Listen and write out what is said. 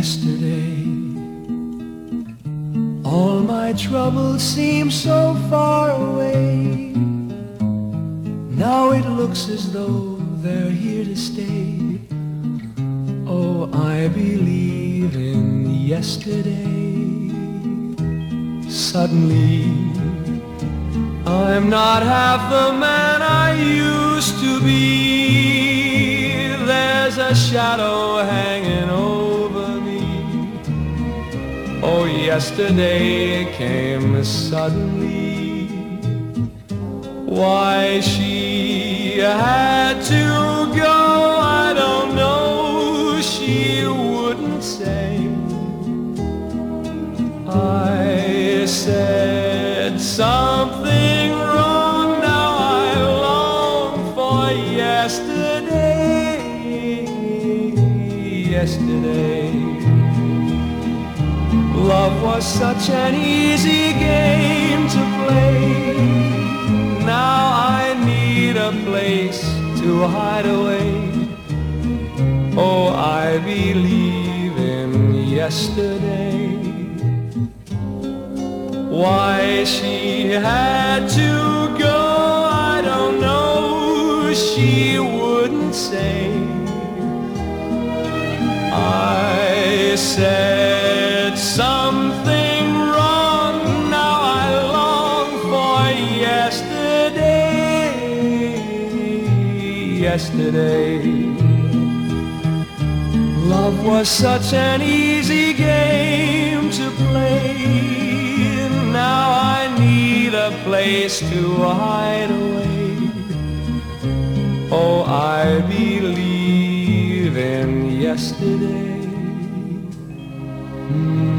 Yesterday, all my troubles seem so far away. Now it looks as though they're here to stay. Oh, I believe in yesterday. Suddenly, I'm not half the man I used to be. There's a shadow hanging over me. Oh, yesterday came suddenly. Why she had to go, I don't know. She wouldn't say. I said something wrong. Now I long for yesterday. Yesterday, love was such an easy game to play. Now I need a place to hide away. Oh, I believe in yesterday. Why she had to go, I don't know. She wouldn't say. I said something wrong. Now I long for yesterday. Yesterday, love was such an easy game to play. Now I need a place to hide away. Oh, I believe in yesterday.